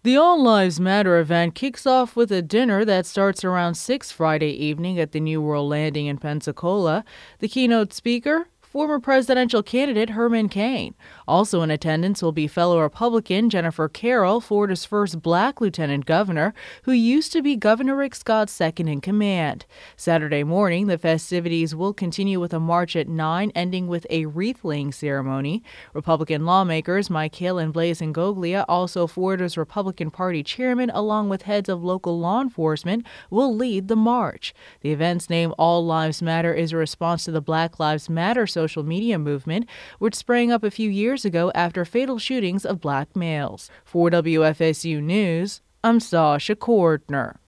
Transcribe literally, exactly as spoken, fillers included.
The All Lives Matter event kicks off with a dinner that starts around six Friday evening at the New World Landing in Pensacola. The keynote speaker, former presidential candidate Herman Cain. Also in attendance will be fellow Republican Jennifer Carroll, Florida's first black lieutenant governor, who used to be Governor Rick Scott's second in command. Saturday morning, the festivities will continue with a march at nine, ending with a wreath-laying ceremony. Republican lawmakers Mike Hill and Blaise Ingoglia, also Florida's Republican Party chairman, along with heads of local law enforcement, will lead the march. The event's name, All Lives Matter, is a response to the Black Lives Matter social media movement, which sprang up a few years ago after fatal shootings of black males. For W F S U News, I'm Sasha Cordner.